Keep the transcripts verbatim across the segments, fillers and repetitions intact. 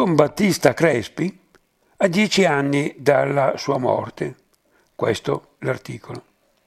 Don Battista Crespi a dieci anni dalla sua morte. Questo l'articolo.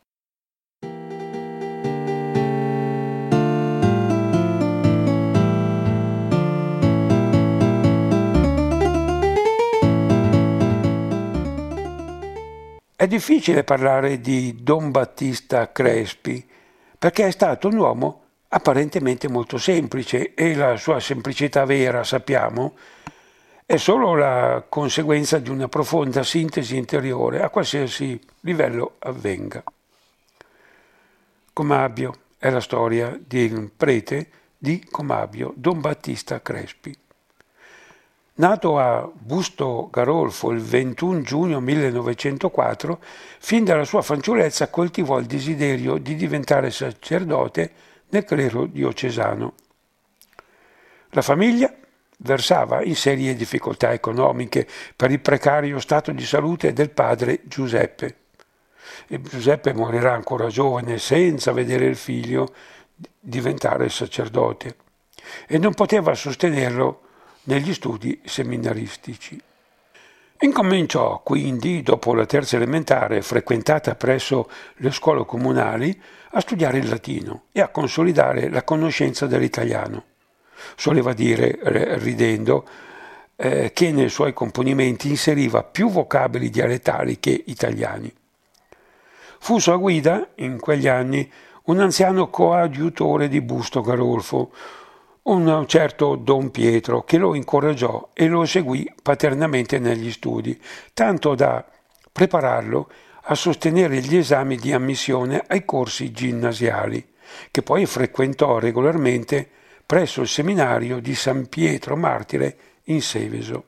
È difficile parlare di Don Battista Crespi perché è stato un uomo apparentemente molto semplice e la sua semplicità vera, sappiamo, è solo la conseguenza di una profonda sintesi interiore a qualsiasi livello avvenga. Comabio è la storia di un prete di Comabio, Don Battista Crespi. Nato a Busto Garolfo il ventuno giugno millenovecentoquattro, fin dalla sua fanciullezza coltivò il desiderio di diventare sacerdote nel clero diocesano. La famiglia versava in serie difficoltà economiche per il precario stato di salute del padre Giuseppe. E Giuseppe morirà ancora giovane senza vedere il figlio diventare sacerdote e non poteva sostenerlo negli studi seminaristici. Incominciò quindi, dopo la terza elementare frequentata presso le scuole comunali, a studiare il latino e a consolidare la conoscenza dell'italiano. Soleva dire, ridendo, eh, che nei suoi componimenti inseriva più vocaboli dialettali che italiani. Fu sua guida, in quegli anni, un anziano coadiutore di Busto Garolfo, un certo Don Pietro, che lo incoraggiò e lo seguì paternamente negli studi, tanto da prepararlo a sostenere gli esami di ammissione ai corsi ginnasiali, che poi frequentò regolarmente presso il seminario di San Pietro Martire in Seveso.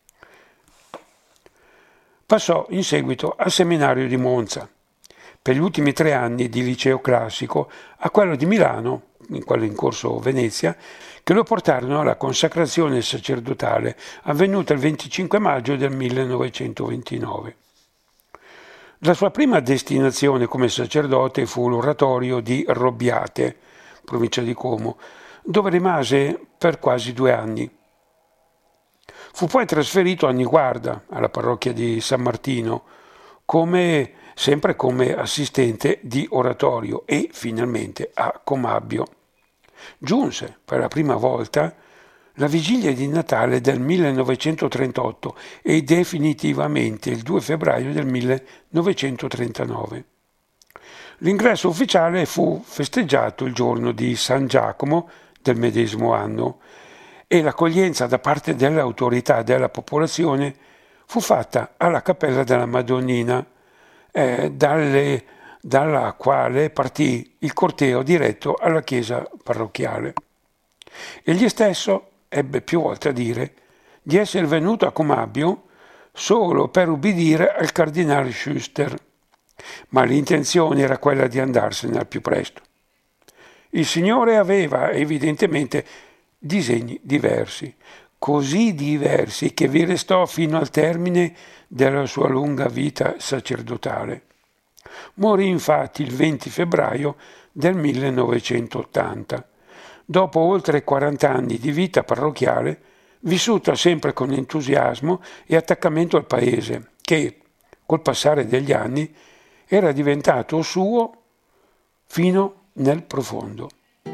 Passò in seguito al seminario di Monza, per gli ultimi tre anni di liceo classico, a quello di Milano, in quello in corso Venezia, che lo portarono alla consacrazione sacerdotale avvenuta il venticinque maggio del millenovecentoventinove. La sua prima destinazione come sacerdote fu l'oratorio di Robbiate, provincia di Como, dove rimase per quasi due anni. Fu poi trasferito a Niguarda, alla parrocchia di San Martino, come, sempre come assistente di oratorio e finalmente a Comabio. Giunse per la prima volta la vigilia di Natale del millenovecentotrentotto e definitivamente il due febbraio del millenovecentotrentanove. L'ingresso ufficiale fu festeggiato il giorno di San Giacomo del medesimo anno e l'accoglienza da parte delle autorità della popolazione fu fatta alla Cappella della Madonnina, eh, dalle, dalla quale partì il corteo diretto alla chiesa parrocchiale. Egli stesso ebbe più volte a dire di essere venuto a Comabio solo per ubbidire al cardinale Schuster, ma l'intenzione era quella di andarsene al più presto. Il Signore aveva evidentemente disegni diversi, così diversi che vi restò fino al termine della sua lunga vita sacerdotale. Morì infatti il venti febbraio del millenovecentottanta, dopo oltre quaranta anni di vita parrocchiale, vissuta sempre con entusiasmo e attaccamento al paese, che, col passare degli anni, era diventato suo fino nel profondo.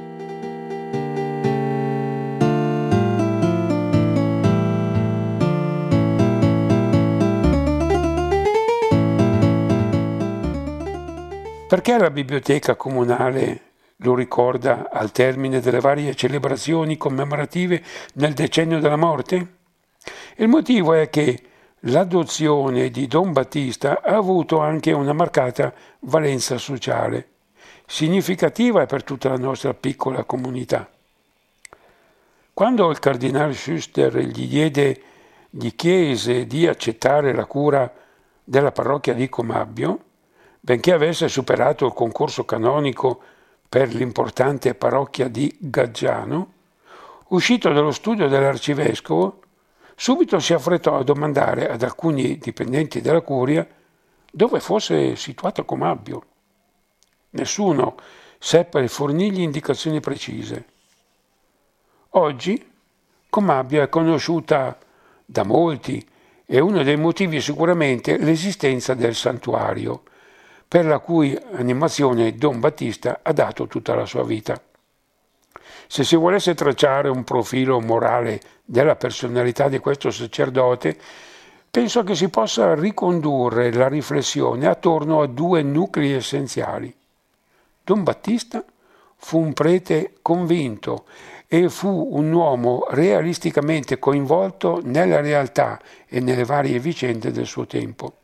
Perché la biblioteca comunale lo ricorda al termine delle varie celebrazioni commemorative nel decennio della morte? Il motivo è che l'adozione di Don Battista ha avuto anche una marcata valenza sociale, significativa per tutta la nostra piccola comunità. Quando il cardinale Schuster gli diede, gli chiese di accettare la cura della parrocchia di Comabio, benché avesse superato il concorso canonico per l'importante parrocchia di Gaggiano, uscito dallo studio dell'arcivescovo, subito si affrettò a domandare ad alcuni dipendenti della curia dove fosse situato Comabio. Nessuno seppe fornirgli indicazioni precise. Oggi Comabio è conosciuta da molti, e uno dei motivi è sicuramente l'esistenza del santuario, per la cui animazione Don Battista ha dato tutta la sua vita. Se si volesse tracciare un profilo morale della personalità di questo sacerdote, penso che si possa ricondurre la riflessione attorno a due nuclei essenziali. Don Battista fu un prete convinto e fu un uomo realisticamente coinvolto nella realtà e nelle varie vicende del suo tempo.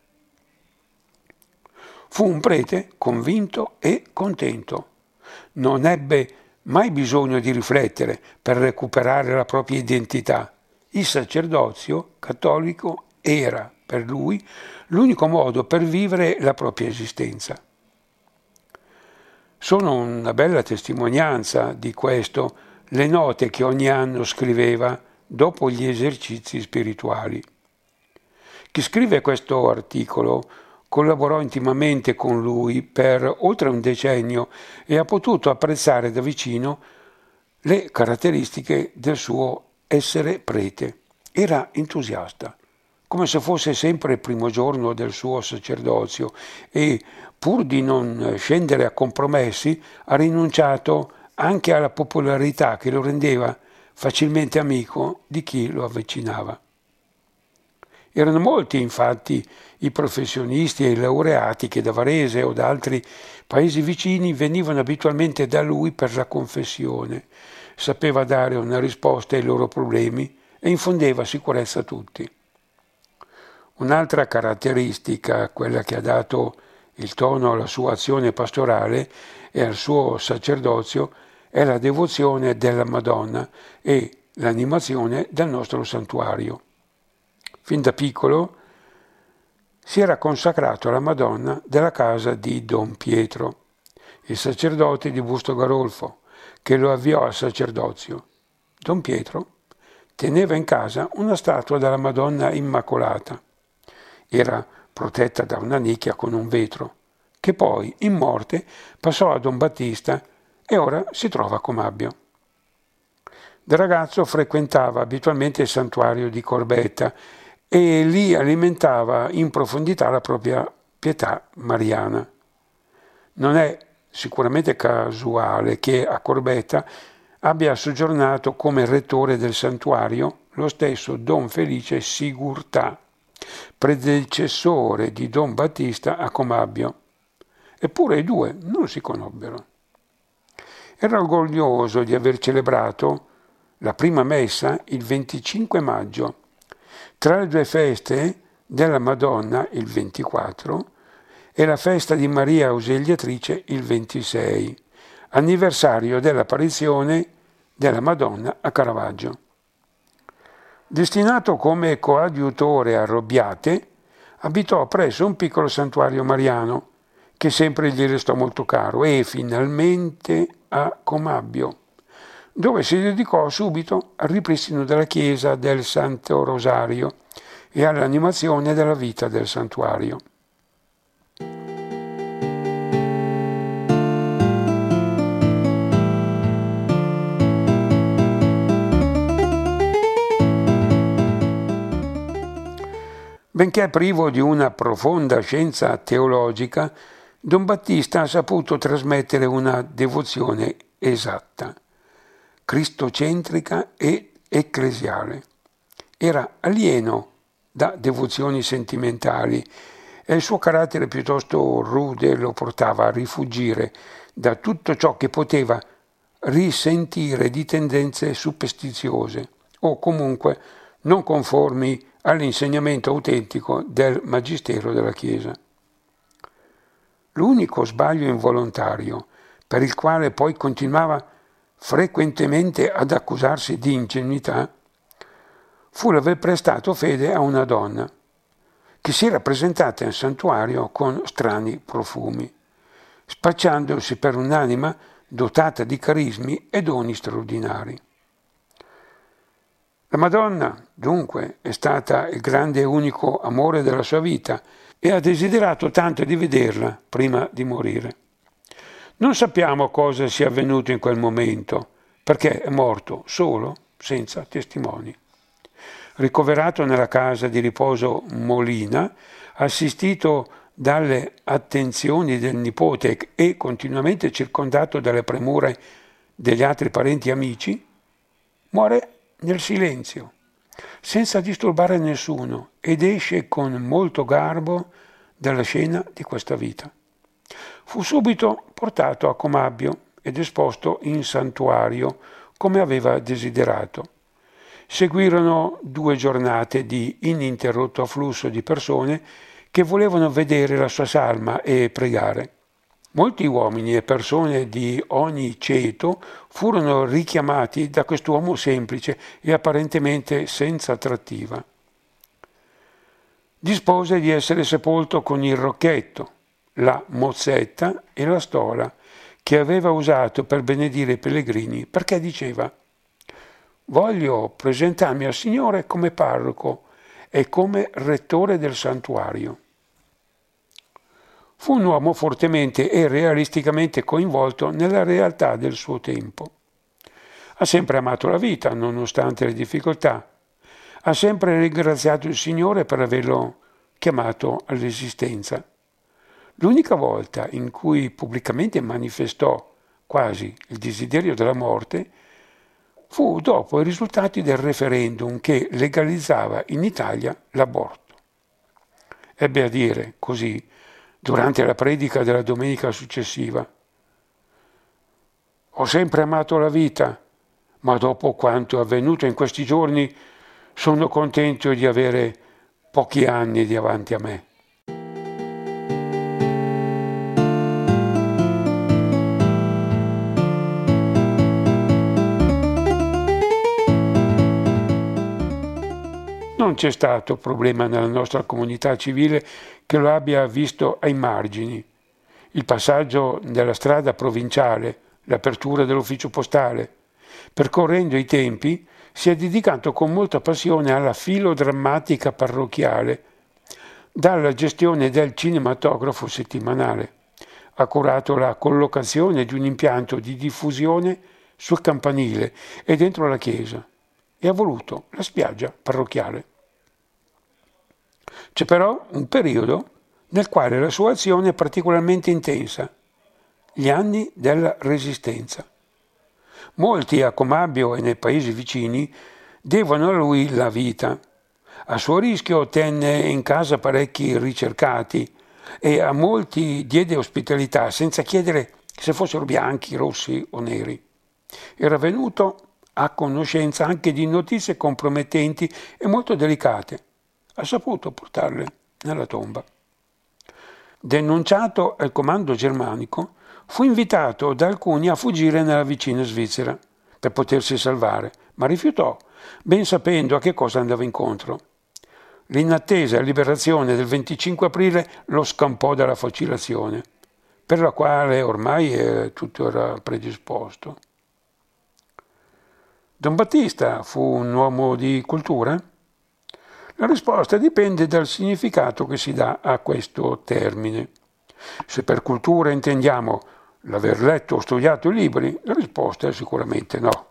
Fu un prete convinto e contento. Non ebbe mai bisogno di riflettere per recuperare la propria identità. Il sacerdozio cattolico era per lui l'unico modo per vivere la propria esistenza. Sono una bella testimonianza di questo le note che ogni anno scriveva dopo gli esercizi spirituali. Chi scrive questo articolo collaborò intimamente con lui per oltre un decennio e ha potuto apprezzare da vicino le caratteristiche del suo essere prete. Era entusiasta, come se fosse sempre il primo giorno del suo sacerdozio, e pur di non scendere a compromessi ha rinunciato anche alla popolarità che lo rendeva facilmente amico di chi lo avvicinava. Erano molti, infatti, i professionisti e i laureati che da Varese o da altri paesi vicini venivano abitualmente da lui per la confessione. Sapeva dare una risposta ai loro problemi e infondeva sicurezza a tutti. Un'altra caratteristica, quella che ha dato il tono alla sua azione pastorale e al suo sacerdozio, è la devozione della Madonna e l'animazione del nostro santuario. Fin da piccolo si era consacrato alla Madonna della casa di Don Pietro, il sacerdote di Busto Garolfo, che lo avviò al sacerdozio. Don Pietro teneva in casa una statua della Madonna Immacolata. Era protetta da una nicchia con un vetro, che poi, in morte, passò a Don Battista e ora si trova a Comabbio. Da ragazzo frequentava abitualmente il santuario di Corbetta e lì alimentava in profondità la propria pietà mariana. Non è sicuramente casuale che a Corbetta abbia soggiornato come rettore del santuario lo stesso Don Felice Sigurtà, predecessore di Don Battista a Comabbio. Eppure i due non si conobbero. Era orgoglioso di aver celebrato la prima messa il venticinque maggio. Tra le due feste della Madonna, il ventiquattro, e la festa di Maria Ausiliatrice, il ventisei, anniversario dell'apparizione della Madonna a Caravaggio. Destinato come coadiutore a Robbiate, abitò presso un piccolo santuario mariano, che sempre gli restò molto caro, e finalmente a Comabbio, dove si dedicò subito al ripristino della chiesa del Santo Rosario e all'animazione della vita del santuario. Benché privo di una profonda scienza teologica, Don Battista ha saputo trasmettere una devozione esatta, cristocentrica e ecclesiale. Era alieno da devozioni sentimentali e il suo carattere piuttosto rude lo portava a rifuggire da tutto ciò che poteva risentire di tendenze superstiziose o comunque non conformi all'insegnamento autentico del magistero della Chiesa. L'unico sbaglio involontario, per il quale poi continuava frequentemente ad accusarsi di ingenuità, fu l'aver prestato fede a una donna che si era presentata in santuario con strani profumi, spacciandosi per un'anima dotata di carismi e doni straordinari. La Madonna, dunque, è stata il grande e unico amore della sua vita e ha desiderato tanto di vederla prima di morire. Non sappiamo cosa sia avvenuto in quel momento, perché è morto solo, senza testimoni. Ricoverato nella casa di riposo Molina, assistito dalle attenzioni del nipote e continuamente circondato dalle premure degli altri parenti e amici, muore nel silenzio, senza disturbare nessuno, ed esce con molto garbo dalla scena di questa vita. Fu subito portato a Comabio ed esposto in santuario come aveva desiderato. Seguirono due giornate di ininterrotto afflusso di persone che volevano vedere la sua salma e pregare. Molti uomini e persone di ogni ceto furono richiamati da quest'uomo semplice e apparentemente senza attrattiva. Dispose di essere sepolto con il rocchetto, la mozzetta e la stola che aveva usato per benedire i pellegrini, perché diceva: «Voglio presentarmi al Signore come parroco e come rettore del santuario». Fu un uomo fortemente e realisticamente coinvolto nella realtà del suo tempo. Ha sempre amato la vita, nonostante le difficoltà. Ha sempre ringraziato il Signore per averlo chiamato all'esistenza. L'unica volta in cui pubblicamente manifestò quasi il desiderio della morte fu dopo i risultati del referendum che legalizzava in Italia l'aborto. Ebbe a dire così durante la predica della domenica successiva: «Ho sempre amato la vita, ma dopo quanto è avvenuto in questi giorni sono contento di avere pochi anni davanti a me». Non c'è stato problema nella nostra comunità civile che lo abbia visto ai margini. Il passaggio della strada provinciale, l'apertura dell'ufficio postale. Percorrendo i tempi, si è dedicato con molta passione alla filodrammatica parrocchiale, dalla gestione del cinematografo settimanale. Ha curato la collocazione di un impianto di diffusione sul campanile e dentro la chiesa e ha voluto la spiaggia parrocchiale. C'è però un periodo nel quale la sua azione è particolarmente intensa, gli anni della Resistenza. Molti a Comabio e nei paesi vicini devono a lui la vita. A suo rischio tenne in casa parecchi ricercati e a molti diede ospitalità senza chiedere se fossero bianchi, rossi o neri. Era venuto a conoscenza anche di notizie compromettenti e molto delicate. Ha saputo portarle nella tomba. Denunciato al comando germanico, fu invitato da alcuni a fuggire nella vicina Svizzera per potersi salvare, ma rifiutò, ben sapendo a che cosa andava incontro. L'inattesa liberazione del venticinque aprile lo scampò dalla facilazione, per la quale ormai eh, tutto era predisposto. Don Battista fu un uomo di cultura? La risposta dipende dal significato che si dà a questo termine. Se per cultura intendiamo l'aver letto o studiato i libri, la risposta è sicuramente no.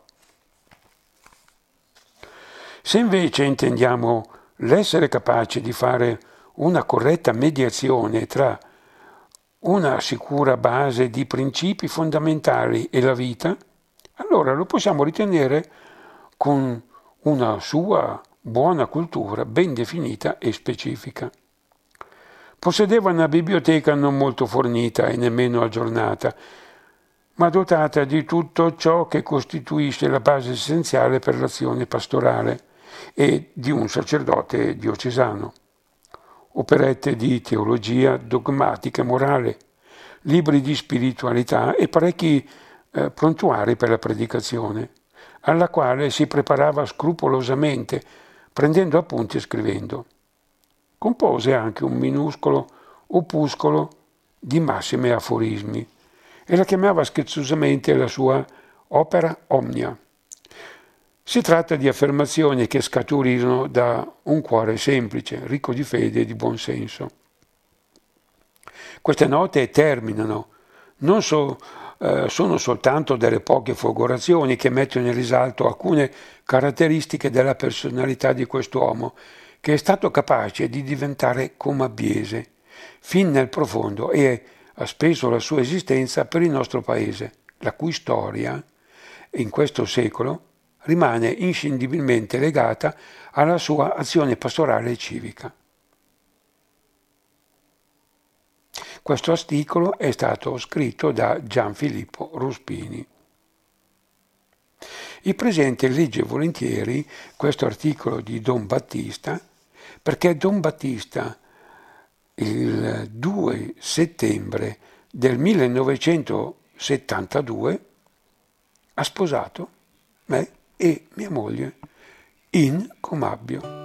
Se invece intendiamo l'essere capace di fare una corretta mediazione tra una sicura base di principi fondamentali e la vita, allora lo possiamo ritenere con una sua buona cultura ben definita e specifica. Possedeva una biblioteca non molto fornita e nemmeno aggiornata, ma dotata di tutto ciò che costituisce la base essenziale per l'azione pastorale e di un sacerdote diocesano. Operette di teologia dogmatica e morale, libri di spiritualità e parecchi eh, prontuari per la predicazione, alla quale si preparava scrupolosamente, prendendo appunti e scrivendo. Compose anche un minuscolo opuscolo di massimi aforismi e la chiamava scherzosamente la sua opera omnia. Si tratta di affermazioni che scaturirono da un cuore semplice, ricco di fede e di buon senso. Queste note terminano non, so, eh, sono soltanto delle poche folgorazioni che mettono in risalto alcune caratteristiche della personalità di quest'uomo, che è stato capace di diventare comabiese fin nel profondo e ha speso la sua esistenza per il nostro paese, la cui storia, in questo secolo, rimane inscindibilmente legata alla sua azione pastorale e civica. Questo articolo è stato scritto da Gianfilippo Ruspini. Il presente legge volentieri questo articolo di Don Battista perché Don Battista il due settembre del millenovecentosettantadue ha sposato me e mia moglie in Comabbio.